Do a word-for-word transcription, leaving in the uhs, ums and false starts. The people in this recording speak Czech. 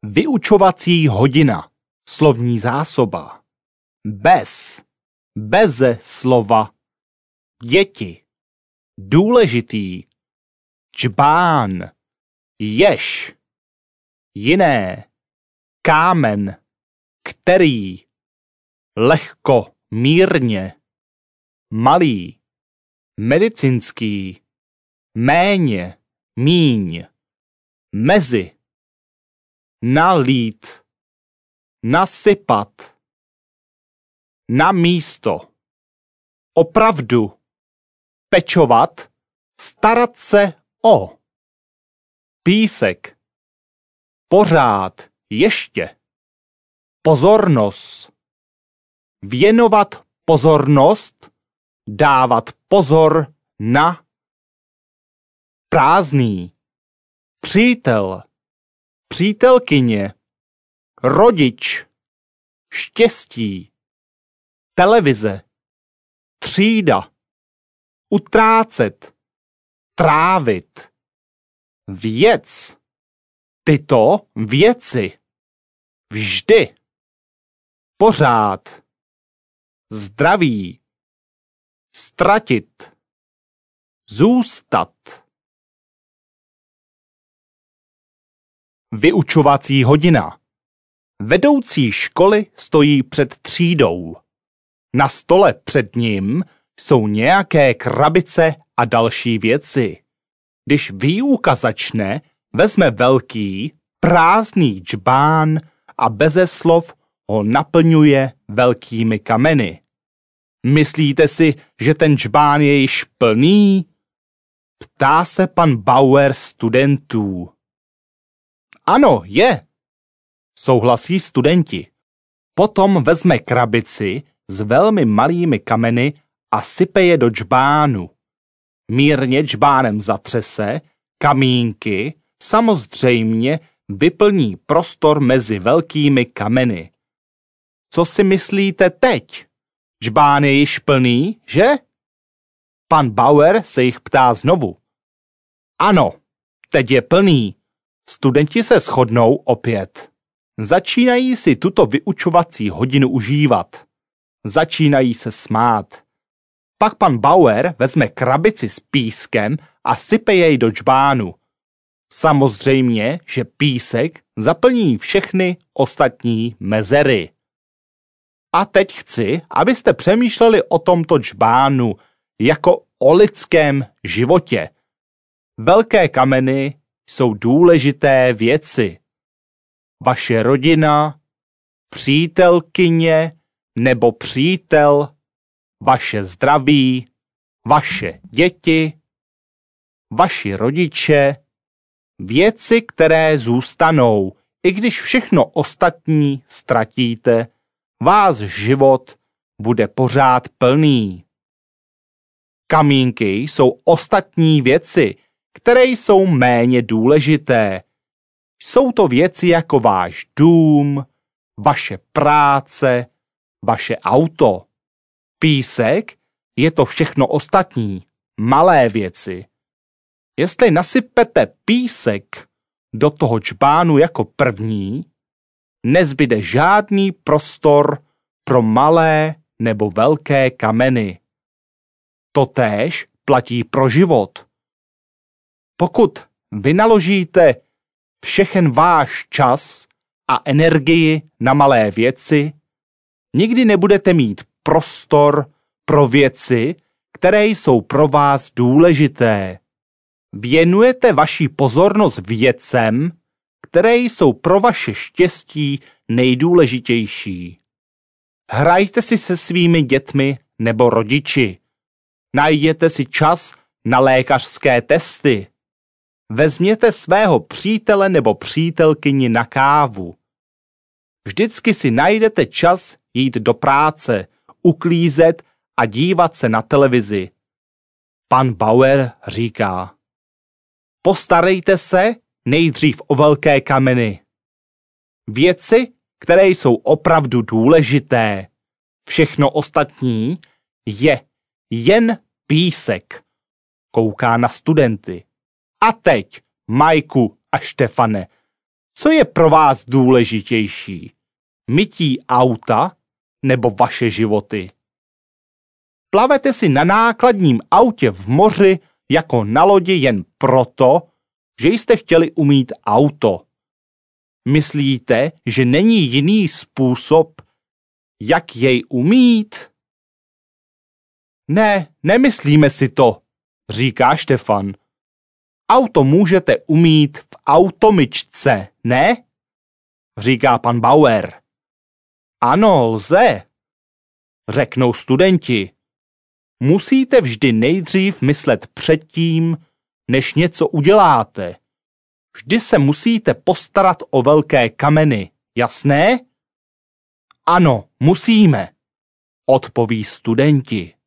Vyučovací hodina. Slovní zásoba. Bez. Beze slova. Děti. Důležitý. Džbán. Jež. Jiné. Kámen. Který. Lehko. Mírně. Malý. Medicínský. Méně. Míň. Mezi. Nalít. Nasypat. Na místo. Opravdu. Pečovat. Starat se o. Písek. Pořád. Ještě. Pozornost. Věnovat pozornost. Dávat pozor na. Prázdný. Přítel. Přítelkyně. Rodič. Štěstí. Televize. Třída. Utrácet. Trávit. Věc. Tyto věci. Vždy. Pořád. Zdraví. Ztratit. Zůstat. Vyučovací hodina. Vedoucí školy stojí před třídou. Na stole před ním jsou nějaké krabice a další věci. Když výuka začne, vezme velký, prázdný džbán a beze slov ho naplňuje velkými kameny. Myslíte si, že ten džbán je již plný? Ptá se pan Bauer studentů. Ano, je, souhlasí studenti. Potom vezme krabici s velmi malými kameny a sype je do džbánu. Mírně džbánem zatřese, kamínky samozřejmě vyplní prostor mezi velkými kameny. Co si myslíte teď? Džbán je již plný, že? Pan Bauer se jich ptá znovu. Ano, teď je plný. Studenti se shodnou opět. Začínají si tuto vyučovací hodinu užívat. Začínají se smát. Pak pan Bauer vezme krabici s pískem a sype jej do džbánu. Samozřejmě, že písek zaplní všechny ostatní mezery. A teď chci, abyste přemýšleli o tomto džbánu jako o lidském životě. Velké kameny jsou důležité věci. Vaše rodina, přítelkyně nebo přítel, vaše zdraví, vaše děti, vaši rodiče, věci, které zůstanou, i když všechno ostatní ztratíte, váš život bude pořád plný. Kamínky jsou ostatní věci, které jsou méně důležité. Jsou to věci jako váš dům, vaše práce, vaše auto. Písek je to všechno ostatní, malé věci. Jestli nasypete písek do toho džbánu jako první, nezbyde žádný prostor pro malé nebo velké kameny. Totéž platí pro život. Pokud vynaložíte všechen váš čas a energii na malé věci, nikdy nebudete mít prostor pro věci, které jsou pro vás důležité. Věnujete vaši pozornost věcem, které jsou pro vaše štěstí nejdůležitější. Hrajte si se svými dětmi nebo rodiči. Najděte si čas na lékařské testy. Vezměte svého přítele nebo přítelkyni na kávu. Vždycky si najdete čas jít do práce, uklízet a dívat se na televizi. Pan Bauer říká: postarejte se nejdřív o velké kameny. Věci, které jsou opravdu důležité. Všechno ostatní je jen písek. Kouká na studenty. A teď, Majku a Štefane, Co je pro vás důležitější? Mytí auta nebo vaše životy? Plavete si na nákladním autě v moři jako na lodi jen proto, že jste chtěli umýt auto. Myslíte, že není jiný způsob, jak jej umýt? Ne, nemyslíme si to, říká Štefan. Auto můžete umýt v automyčce, ne? Říká pan Bauer. Ano, lze, řeknou studenti. Musíte vždy nejdřív myslet předtím, než něco uděláte. Vždy se musíte postarat o velké kameny, jasné? Ano, musíme, odpoví studenti.